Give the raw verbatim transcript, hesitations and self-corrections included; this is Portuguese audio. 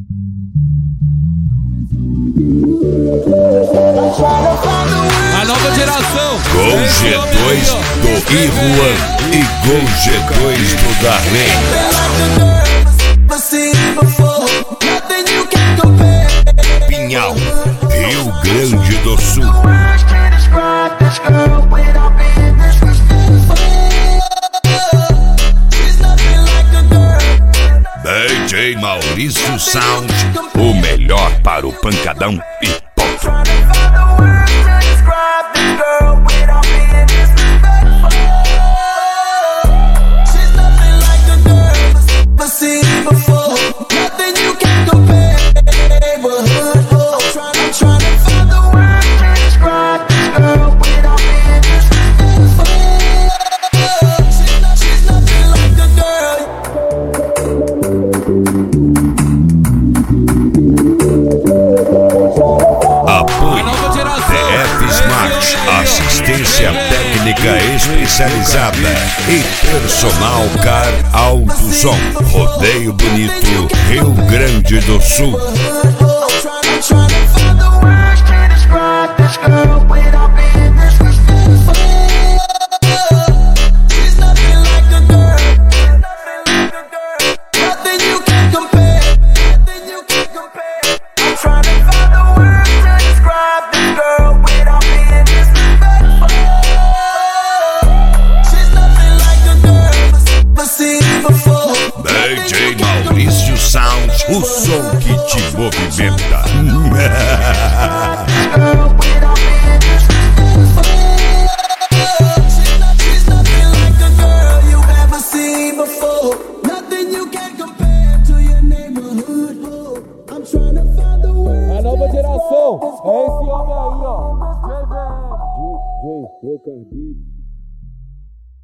A nova geração. Gol G dois do Iruan e Gol G dois do Darley. Pinhal, Rio Grande do Sul. D J Maurício Sound, o melhor para o pancadão e ponto. Apoio D F Smart, assistência técnica especializada e personal car Alto Som, Rodeio Bonito, Rio Grande do Sul. D J Maurício Sound, o som que te movimenta. A nova geração. É esse homem aí, ó. D J Rocar Beat.